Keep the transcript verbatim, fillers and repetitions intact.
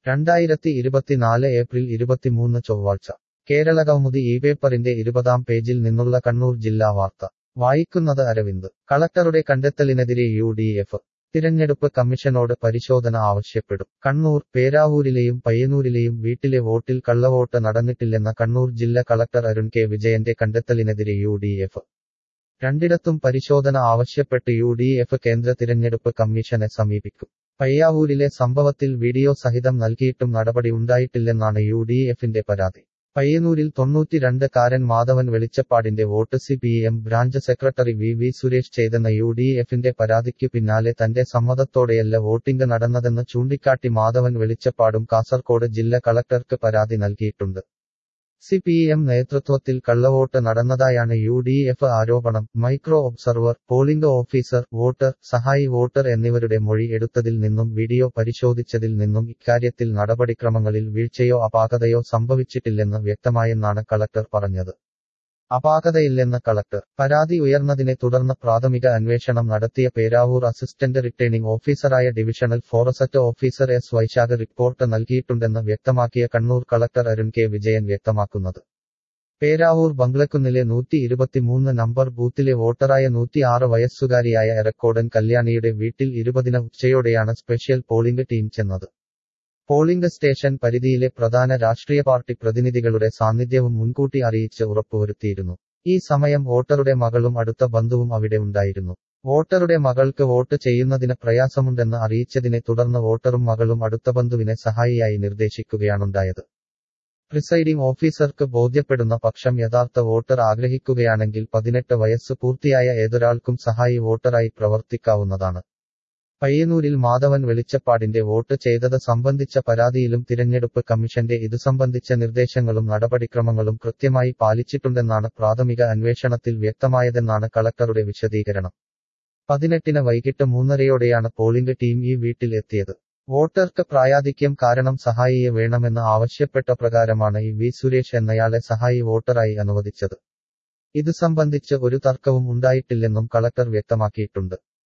രണ്ടായിരത്തി ഇരുപത്തിനാല് ഏപ്രിൽ ഇരുപത്തിമൂന്ന് ചൊവ്വാഴ്ച കേരളകൗമുദി ഈ പേപ്പറിന്റെ ഇരുപതാം പേജിൽ നിന്നുള്ള കണ്ണൂർ ജില്ലാ വാർത്ത വായിക്കുന്നത് അരവിന്ദ്. കളക്ടറുടെ കണ്ടെത്തലിനെതിരെ യു ഡി എഫ് തിരഞ്ഞെടുപ്പ് കമ്മീഷനോട് പരിശോധന ആവശ്യപ്പെടും. കണ്ണൂർ. പേരാവൂരിലെയും പയ്യന്നൂരിലെയും വീട്ടിലെ വോട്ടിൽ കള്ളവോട്ട് നടന്നിട്ടില്ലെന്ന കണ്ണൂർ ജില്ലാ കളക്ടർ അരുൺ കെ വിജയന്റെ കണ്ടെത്തലിനെതിരെ യു ഡി എഫ് രണ്ടിടത്തും പരിശോധന ആവശ്യപ്പെട്ട് യു ഡി എഫ് കേന്ദ്ര തിരഞ്ഞെടുപ്പ് കമ്മീഷനെ സമീപിക്കും. പയ്യാവൂരിലെ സംഭവത്തിൽ വീഡിയോ സഹിതം നൽകിയിട്ടും നടപടി ഉണ്ടായിട്ടില്ലെന്നാണ് യു ഡി എഫിന്റെ പരാതി. പയ്യന്നൂരിൽ തൊണ്ണൂറ്റിരണ്ട് കാരൻ മാധവൻ വെളിച്ചപ്പാടിന്റെ vote C P M branch secretary V V Suresh ചെയ്തെന്ന യു ഡി എഫിന്റെ പരാതിക്കു പിന്നാലെ തന്റെ സമ്മതത്തോടെയല്ല വോട്ടിംഗ് നടന്നതെന്ന് ചൂണ്ടിക്കാട്ടി മാധവൻ വെളിച്ചപ്പാടും കാസർകോട് ജില്ലാ കളക്ടർക്ക് പരാതി നൽകിയിട്ടുണ്ട്. സി പി എം നേതൃത്വത്തിൽ കള്ളവോട്ട് നടന്നതായാണ് യു ഡി എഫ് ആരോപണം. Micro observer, polling officer, voter, സഹായി വോട്ടർ എന്നിവരുടെ മൊഴി എടുത്തതിൽ നിന്നും വീഡിയോ പരിശോധിച്ചതിൽ നിന്നും ഇക്കാര്യത്തിൽ നടപടിക്രമങ്ങളിൽ വീഴ്ചയോ അപാകതയോ സംഭവിച്ചിട്ടില്ലെന്ന് വ്യക്തമായെന്നാണ് കളക്ടർ പറഞ്ഞത്. അപാകതയില്ലെന്ന് കളക്ടർ. പരാതി ഉയർന്നതിനെ തുടർന്ന് പ്രാഥമിക അന്വേഷണം നടത്തിയ പേരാവൂർ അസിസ്റ്റന്റ് റിട്ടേണിംഗ് ഓഫീസറായ divisional forest officer S Vaishakh report നൽകിയിട്ടുണ്ടെന്ന് വ്യക്തമാക്കിയ കണ്ണൂർ കളക്ടർ അരുൺ കെ വിജയൻ വ്യക്തമാക്കുന്നത്. പേരാവൂർ ബംഗ്ലക്കുന്നിലെ നൂറ്റി ഇരുപത്തിമൂന്ന് നമ്പർ ബൂത്തിലെ വോട്ടറായ നൂറ്റിയാറ് വയസ്സുകാരിയായ എറക്കോടൻ കല്യാണിയുടെ വീട്ടിൽ ഇരുപതിന് ഉച്ചയോടെയാണ് സ്പെഷ്യൽ പോളിംഗ് ടീം ചെന്നത്. പോളിംഗ് സ്റ്റേഷൻ പരിധിയിലെ പ്രധാന രാഷ്ട്രീയ പാർട്ടി പ്രതിനിധികളുടെ സാന്നിധ്യവും മുൻകൂട്ടി അറിയിച്ച് ഉറപ്പുവരുത്തിയിരുന്നു. ഈ സമയം വോട്ടറുടെ മകളും അടുത്ത ബന്ധുവും അവിടെ ഉണ്ടായിരുന്നു. വോട്ടറുടെ മകൾക്ക് വോട്ട് ചെയ്യുന്നതിന് പ്രയാസമുണ്ടെന്ന് അറിയിച്ചതിനെ തുടർന്ന് വോട്ടറും മകളും അടുത്ത ബന്ധുവിനെ സഹായിയായി നിർദ്ദേശിക്കുകയാണുണ്ടായത്. പ്രിസൈഡിംഗ് ഓഫീസർക്ക് ബോധ്യപ്പെടുന്ന പക്ഷം യഥാർത്ഥ വോട്ടർ ആഗ്രഹിക്കുകയാണെങ്കിൽ പതിനെട്ട് വയസ്സ് പൂർത്തിയായ ഏതൊരാൾക്കും സഹായി വോട്ടറായി പ്രവർത്തിക്കാവുന്നതാണ്. പയ്യന്നൂരിൽ മാധവൻ വെളിച്ചപ്പാടിന്റെ വോട്ട് ചെയ്തത് സംബന്ധിച്ച പരാതിയിലും തിരഞ്ഞെടുപ്പ് കമ്മീഷന്റെ ഇതു സംബന്ധിച്ച നിർദ്ദേശങ്ങളും നടപടിക്രമങ്ങളും കൃത്യമായി പാലിച്ചിട്ടുണ്ടെന്നാണ് പ്രാഥമിക അന്വേഷണത്തിൽ വ്യക്തമായതെന്നാണ് കളക്ടറുടെ വിശദീകരണം. പതിനെട്ടിന് വൈകിട്ട് മൂന്നരയോടെയാണ് പോളിംഗ് ടീം ഈ വീട്ടിൽ എത്തിയത്. വോട്ടർക്ക് പ്രായാധിക്യം കാരണം സഹായിയെ വേണമെന്ന് ആവശ്യപ്പെട്ട പ്രകാരമാണ് ഇ വി സുരേഷ് എന്നയാളെ സഹായി വോട്ടറായി അനുവദിച്ചത്. ഇതു സംബന്ധിച്ച് ഒരു തർക്കവും ഉണ്ടായിട്ടില്ലെന്നും കളക്ടർ വ്യക്തമാക്കിയിട്ടുണ്ട്.